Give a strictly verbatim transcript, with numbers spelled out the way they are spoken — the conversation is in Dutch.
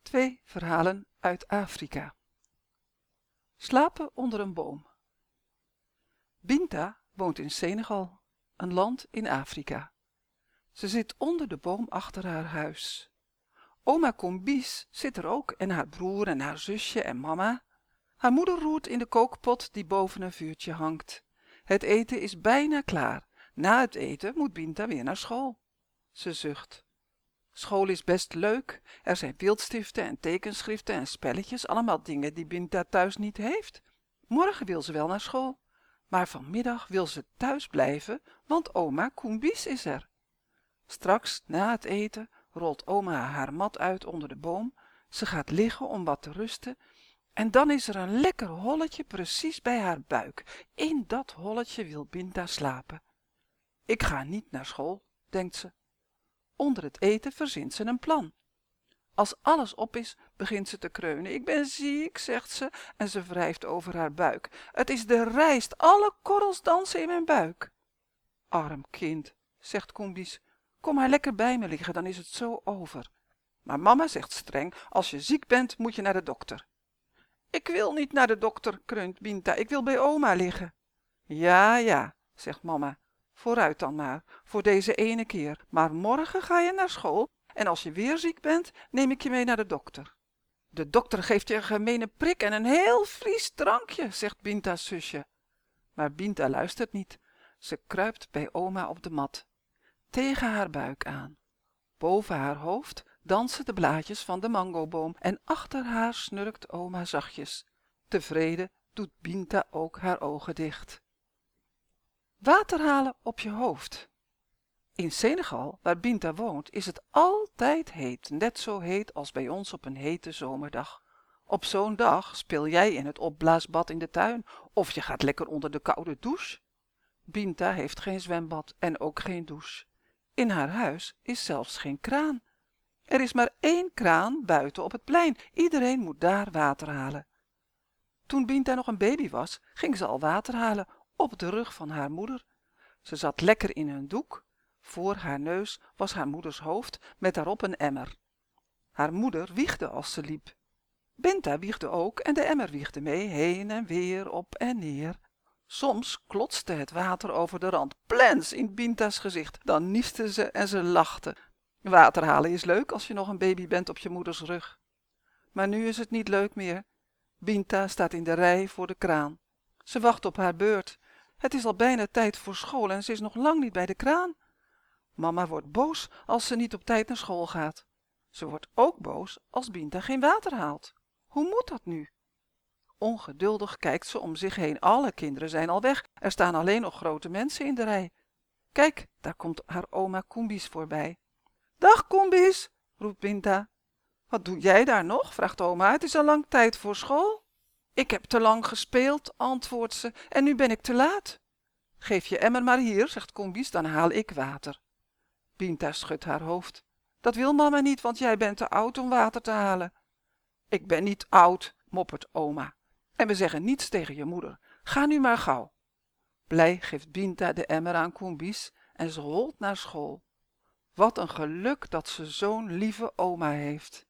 Twee verhalen uit Afrika. Slapen onder een boom. Binta woont in Senegal, een land in Afrika. Ze zit onder de boom achter haar huis. Oma Kombies zit er ook en haar broer en haar zusje en mama. Haar moeder roert in de kookpot die boven een vuurtje hangt. Het eten is bijna klaar. Na het eten moet Binta weer naar school. Ze zucht. School is best leuk. Er zijn beeldstiften en tekenschriften en spelletjes, allemaal dingen die Binta thuis niet heeft. Morgen wil ze wel naar school, maar vanmiddag wil ze thuis blijven, want oma Kombies is er. Straks, na het eten, rolt oma haar mat uit onder de boom. Ze gaat liggen om wat te rusten en dan is er een lekker holletje precies bij haar buik. In dat holletje wil Binta slapen. Ik ga niet naar school, denkt ze. Onder het eten verzint ze een plan. Als alles op is, begint ze te kreunen. Ik ben ziek, zegt ze, en ze wrijft over haar buik. Het is de rijst, alle korrels dansen in mijn buik. Arm kind, zegt Kombies, kom maar lekker bij me liggen, dan is het zo over. Maar mama zegt streng, als je ziek bent, moet je naar de dokter. Ik wil niet naar de dokter, kreunt Binta, ik wil bij oma liggen. Ja, ja, zegt mama. Vooruit dan maar, voor deze ene keer. Maar morgen ga je naar school en als je weer ziek bent, neem ik je mee naar de dokter. De dokter geeft je een gemene prik en een heel Fries drankje, zegt Binta's zusje. Maar Binta luistert niet. Ze kruipt bij oma op de mat, tegen haar buik aan. Boven haar hoofd dansen de blaadjes van de mangoboom en achter haar snurkt oma zachtjes. Tevreden doet Binta ook haar ogen dicht. Water halen op je hoofd. In Senegal, waar Binta woont, is het altijd heet, net zo heet als bij ons op een hete zomerdag. Op zo'n dag speel jij in het opblaasbad in de tuin of je gaat lekker onder de koude douche. Binta heeft geen zwembad en ook geen douche. In haar huis is zelfs geen kraan. Er is maar één kraan buiten op het plein. Iedereen moet daar water halen. Toen Binta nog een baby was, ging ze al water halen op de rug van haar moeder. Ze zat lekker in een doek. Voor haar neus was haar moeders hoofd met daarop een emmer. Haar moeder wiegde als ze liep. Binta wiegde ook en de emmer wiegde mee, heen en weer, op en neer. Soms klotste het water over de rand, plens in Binta's gezicht. Dan nieste ze en ze lachte. Water halen is leuk als je nog een baby bent op je moeders rug. Maar nu is het niet leuk meer. Binta staat in de rij voor de kraan. Ze wacht op haar beurt. Het is al bijna tijd voor school en ze is nog lang niet bij de kraan. Mama wordt boos als ze niet op tijd naar school gaat. Ze wordt ook boos als Binta geen water haalt. Hoe moet dat nu? Ongeduldig kijkt ze om zich heen. Alle kinderen zijn al weg. Er staan alleen nog grote mensen in de rij. Kijk, daar komt haar oma Kombies voorbij. Dag Kombies, roept Binta. Wat doe jij daar nog? Vraagt oma. Het is al lang tijd voor school. Ik heb te lang gespeeld, antwoordt ze, en nu ben ik te laat. Geef je emmer maar hier, zegt Kombies, dan haal ik water. Binta schudt haar hoofd. Dat wil mama niet, want jij bent te oud om water te halen. Ik ben niet oud, moppert oma. En we zeggen niets tegen je moeder. Ga nu maar gauw. Blij geeft Binta de emmer aan Kombies en ze holt naar school. Wat een geluk dat ze zo'n lieve oma heeft.